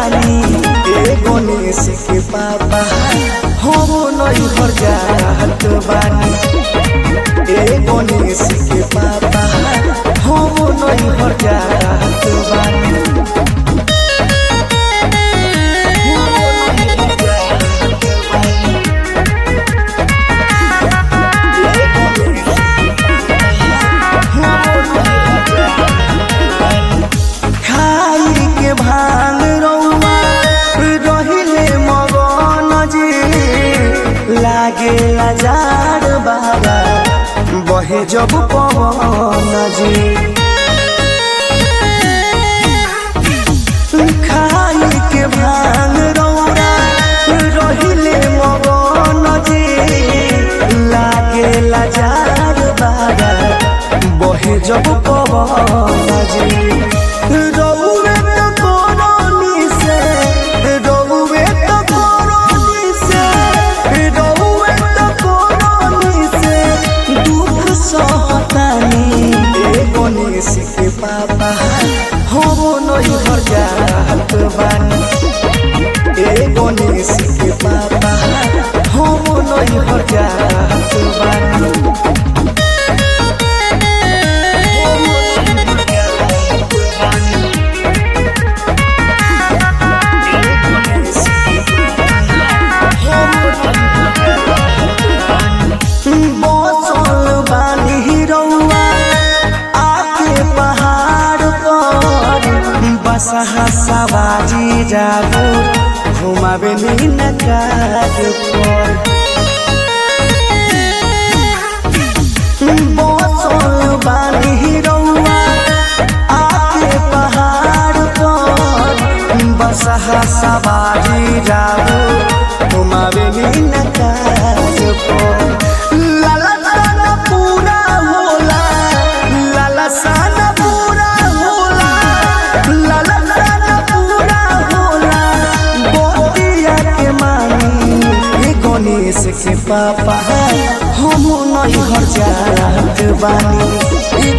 बानी ए गणेश के पापा हम नहीं हर जात बानी ए गणेश के पापा हम नहीं हर जात बानी। लागेला जाड़ बाबा बहे जब पवन जी खाई के भांग रौरा रहिले मगन जी लागेला जाड़ बाबा बहे जब पवन जी। गणेश के पापा हम नहीं हर जात बानी ए गणेश के पापा हम नहीं हर जात बानी। सवाजी जागो घुमावे नीन काज पर बसल बानी रौआ आके पहाड़ पर बसहा सवाजी जागो घुमावे नीन काज पर। लाला साना पूरा होला लाला साना पूरा होला लाला गणेश के पापा हम नहीं हर जात बानी